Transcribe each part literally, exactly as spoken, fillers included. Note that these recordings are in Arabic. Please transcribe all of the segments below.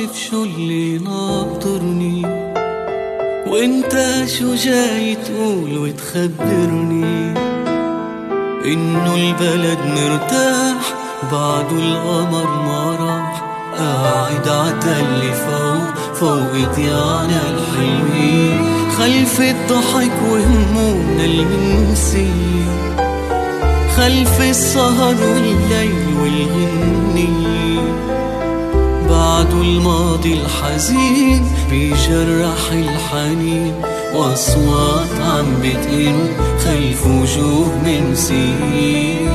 عارف شو اللي ناطرني، وانت شو جاي تقول وتخبرني؟ انه البلد مرتاح بعده القمر ما راح، قاعد عتل فوق فوق ديانا الحلوين، خلف الضحك وهمومنا المنسية، خلف السهر والليل والغنية، بعده الماضي الحزين بيجرح الحنين، واصوات عم بتئن خلف وجوه منسيين.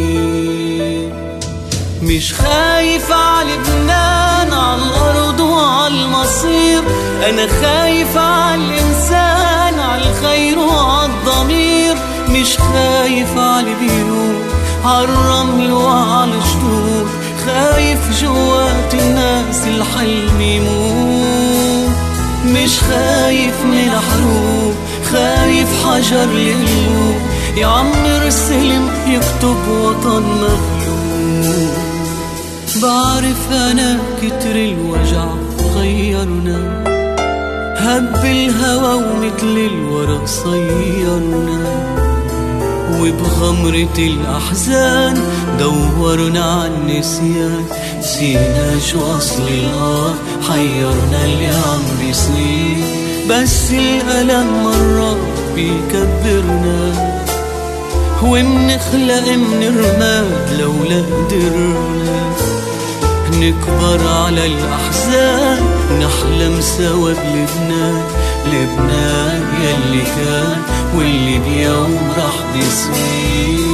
مش خايف على لبنان، على الأرض وعلى المصير، أنا خايف على الإنسان، على الخير وعلى الضمير. مش خايف على البيوت، على الرمل وعلى الجدود، خايف جوات الناس الحلم يموت. مش خايف من حروب، خايف حجر للقلوب يعمر السلم يكتب وطن مغلوب. بعرف أنا كتر الوجع غيرنا، هب الهوى ومثل الورق صيرنا، وبغمرة الأحزان دورنا عن نسيان، نسينا شو أصل الآه، حيرنا اللي عم بيصير. بس الألم مرات بيكبرنا، ومنخلق من رماد لولا قدرنا نكبر على الأحزان، ونحلم سوا بلبنان، لبنان يلي كان واللي بيوم رح بيصير.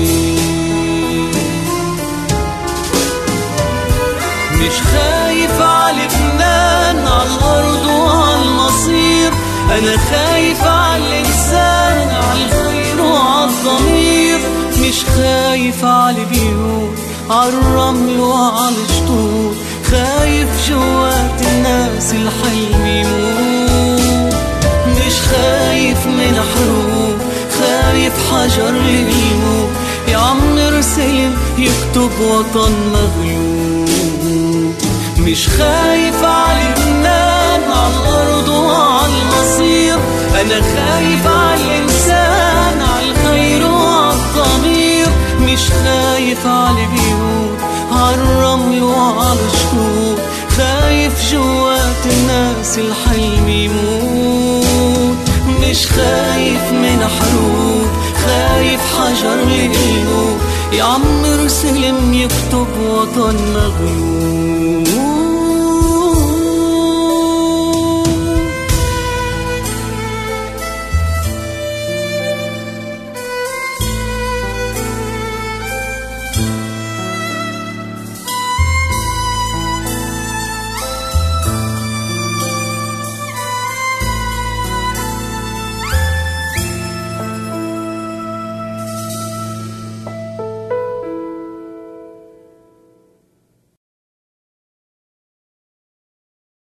مش خايف على لبنان، على الأرض وعلى المصير، أنا خايف على الإنسان، على الخير وعلى الضمير. مش خايف على البيوت، على الرمل وعلى الجدود، خايف جوات الناس الحلم يموت. مش خايف من حروب، خايف حجر للموت يعمر سلم يكتب وطن مغلوب. مش خايف على لبنان، على الأرض وعلى المصير، أنا خايف على الإنسان، على الخير وعلى الضمير. مش خايف على البيوت، على الرمل وعلى الجدود، خايف جوات الناس الحلم يموت. مش خايف من حروب، خايف حجر للقلوب يعمر سلم يكتب وطن مغلوب.